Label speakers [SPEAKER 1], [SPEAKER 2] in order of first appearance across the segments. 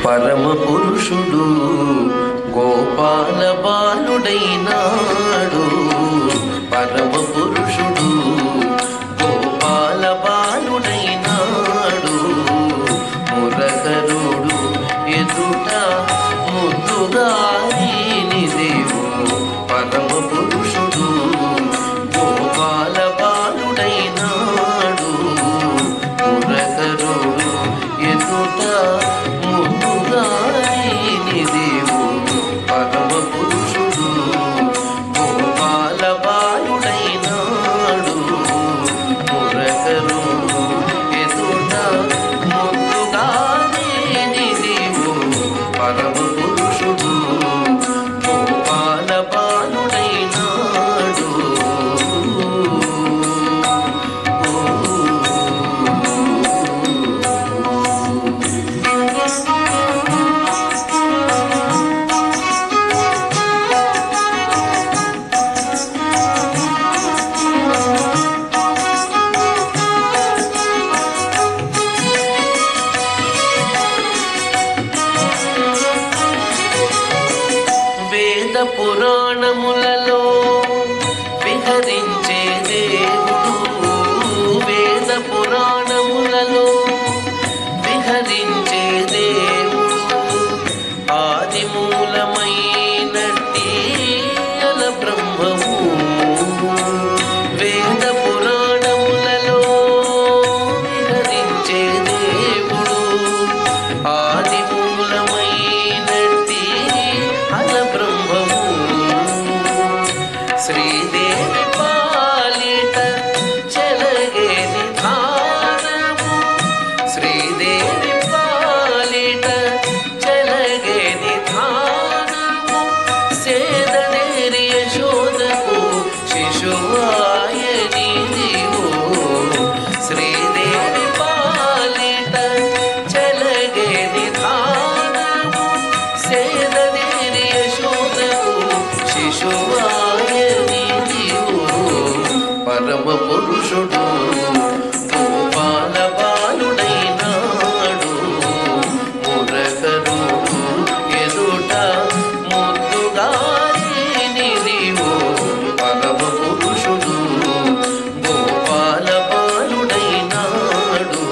[SPEAKER 1] పరమ పురుషుడు గోపాల బాలుడైనాడు. పరమ పురుషుడు గోపాల బాలుడైనాడు. మురకరుడు ఎదుట ముద్దుగాని దేవుడు. పరమ పురుషుడు గోపాల బాలుడైనాడు. మురకరుడు ఎదుట ముద్దుగాని దేవుడు. పరమ పురుషుడు గోపాల బాలుడైనాడు. మురకరుడు ఎదుట ముద్దుగాని దేవుడు. పరమ పురుషుడు గోపాల బాలుడైనాడు. వేద పురాణములలో విహరించే దేవుడు. వేద పురాణములలో విహరించే దేవుడు. ఆది మూలమైనట్టి అల బ్రహ్మము. వేద పురాణములలో విహరించే దేవుడు. ఆది మూలమైనట్టి అల బ్రహ్మము. శ్రీదేవి పాలిట చెలగే నిధానము. శ్రీదేవి పాలిట చెలగే నిధానము. సేదనేరి యశోదకు శిశువాయని నీవు. శ్రీదేవి పాలిట చెలగే నిధానము. సేదనేరి యశోదకు శిశువాయని నీవు. పరమ పురుషుడు గోపాల బాలుడైనాడు. మురకరుడు ఎదుట ముద్దుగాని నీవు. పరమ పురుషుడు గోపాల బాలుడైనాడు.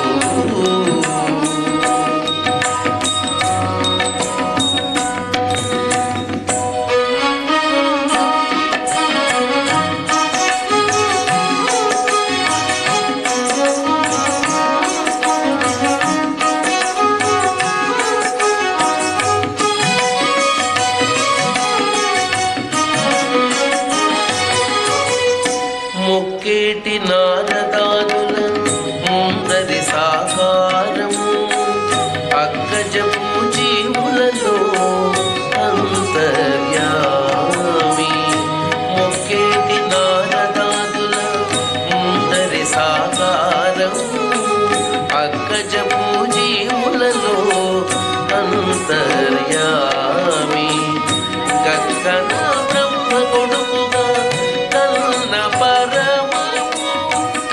[SPEAKER 1] ముక్కేటి నారదాదుల ముందరి సాకారము. అగ్గజపు జీవులలో అంతర్యామి. ముక్కేటి నారదాదుల ముందరి సాకారము. అగ్గజపు జీవులలో అంతర్యామి. గగ్గన బ్రహ్మ కొడుకుగా కన్న పరమము.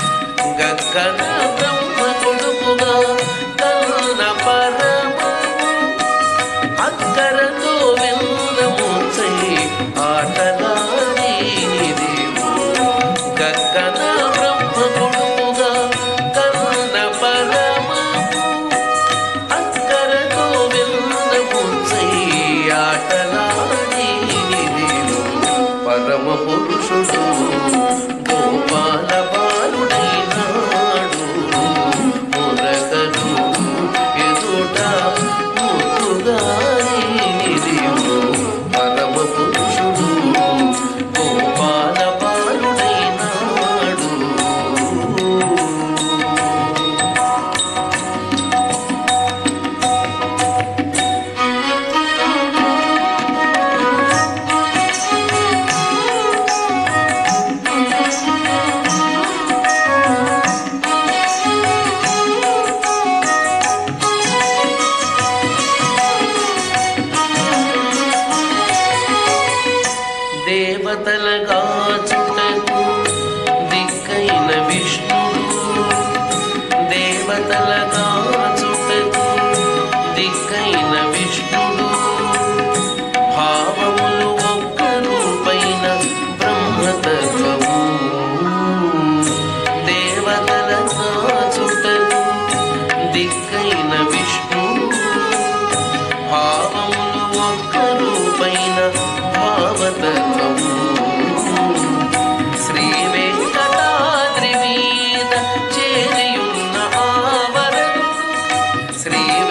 [SPEAKER 1] రూపైన విష్ణు, భావములు ఒక్క రూపైన భావతత్వము. శ్రీ వెంకటాద్రి మీద చేరియున్న ఆవరణుడు, శ్రీ